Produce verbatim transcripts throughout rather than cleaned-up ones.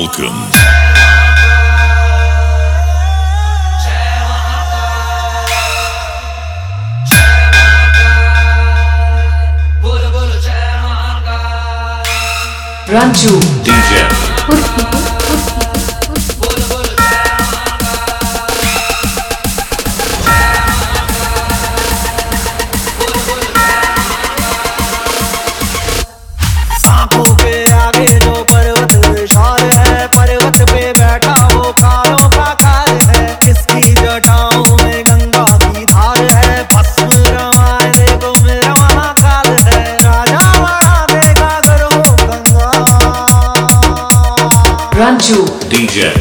Welcome. Ranju D J आंखों के आगे जो पर्वत विशाल है, पर्वत पे बैठा वो कालों का काल है। किसकी जटाओं में गंगा की धार है, भस्म रमाए देखो मेरा महाकाल है। राजा बना देगा अगर हो Ganga. Ranju D J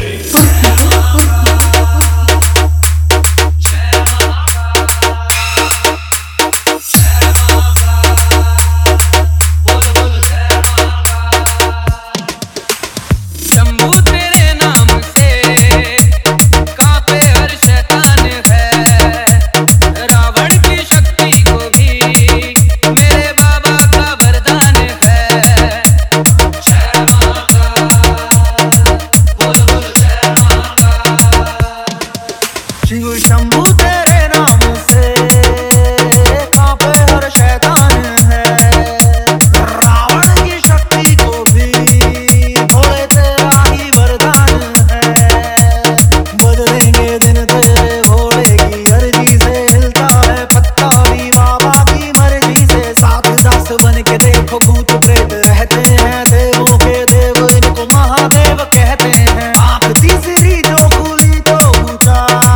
Shiv Shambhu तेरे नाम से कांपे हर शैतान है। रावण की शक्ति को भी भोले तेरा ही वरदान है। बदलेंगे दिन तेरे भोले की अर्जी से, हिलता है पत्ता भी बाबा की मर्जी से। सात दस बन के देखो भूत प्रेत रहते हैं, देवों के देव इनको महादेव कहते हैं। आंख तीसरी जो खुली तो ऊंचा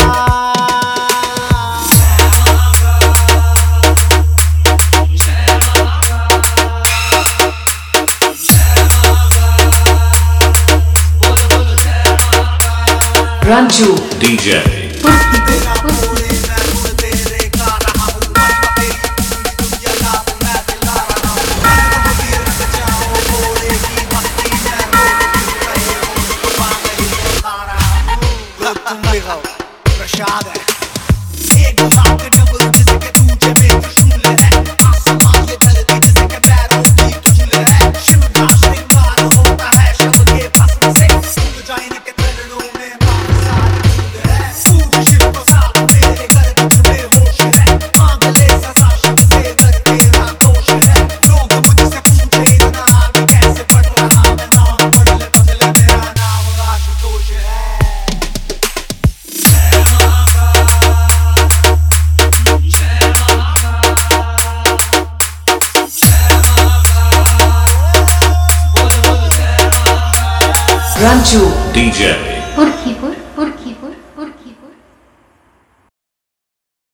Ranju D J प्रसाद है एक हाथ डबल जिसके दूजे में त्रिशूल है। आसमान ये धरती जिसके पैरों की त्रिशूल है। शिव का श्रृंगार होता है शव के भस्म से, सूझ जाए इनके चरणों में बादशाह दूध है। सूझ शिव को साथ मेरे घर तुझ में होश है। मांग ले सजा शिव से कर तेरा दोष है। लोग मुझसे पूछे इतना आगे कैसे बढ़ रहा मैं, नाम बदले बदले मेरा नाम आशुतोष है। Ranju D J Purki